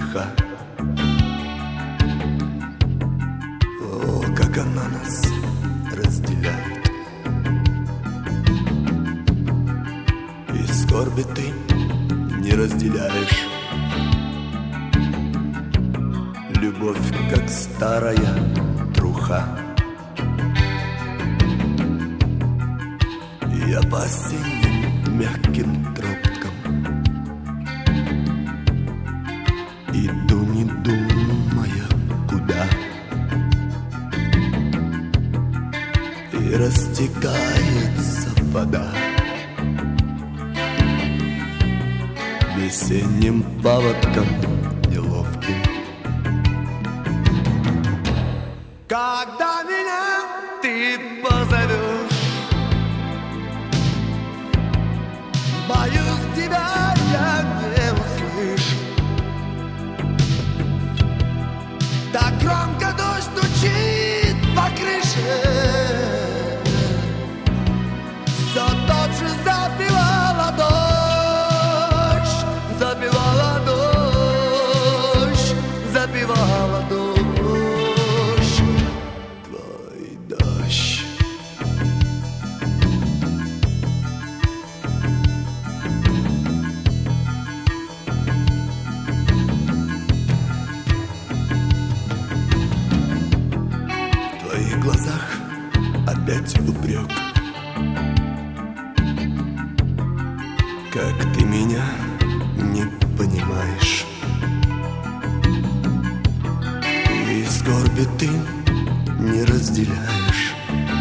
греха. О, как она нас разделяет. И скорби ты не разделяешь. Любовь, как старая труха. Я по осенним мягким тропкам иду, не думая куда. И растекается вода весенним паводком неловким. Когда меня ты позовешь, боюсь, тебя я не услышу. Так громко дождь стучит по крыше, все тот же запевала дождь, запевала дождь, запевала дождь. Твой дождь. В твоих глазах опять упрек. Как ты меня не понимаешь. И скорби ты не разделяешь.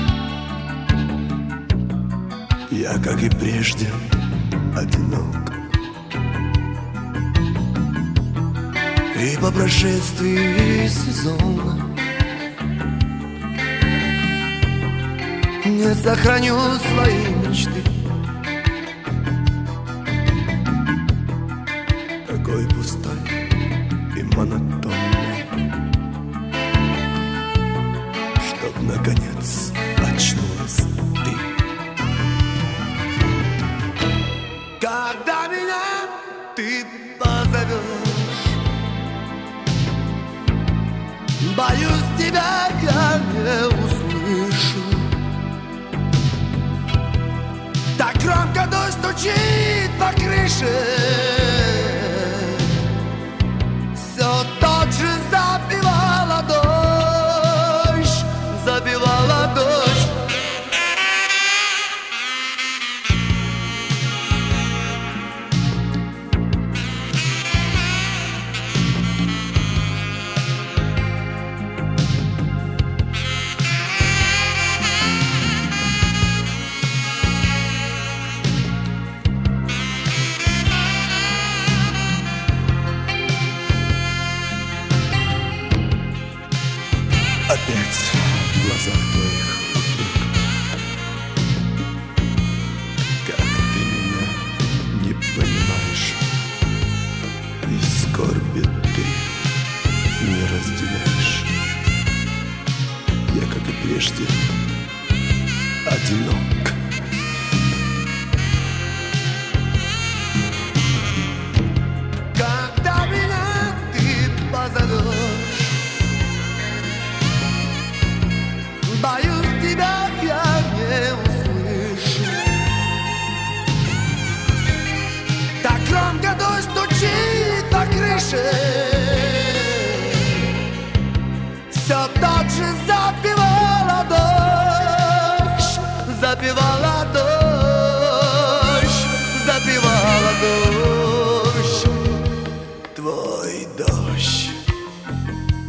Я, как и прежде, одинок. И по прошествии сезона не сохраню свои мечты. Такой пустой и монотонный, чтоб наконец очнулась ты. Когда меня ты позовешь, боюсь, тебя я не услышу. Так громко дождь стучит по крыше, все тот же запевала дождь, запевала дождь. Опять в глазах твоих упрек. Как ты меня не понимаешь. И скорби ты не разделяешь. Я, как и прежде, одинок. Когда меня ты позовешь, боюсь, тебя я не услышу. Так громко дождь стучит по крыше, все тот же запевала дождь, запевала дождь, запевала дождь. Твой дождь.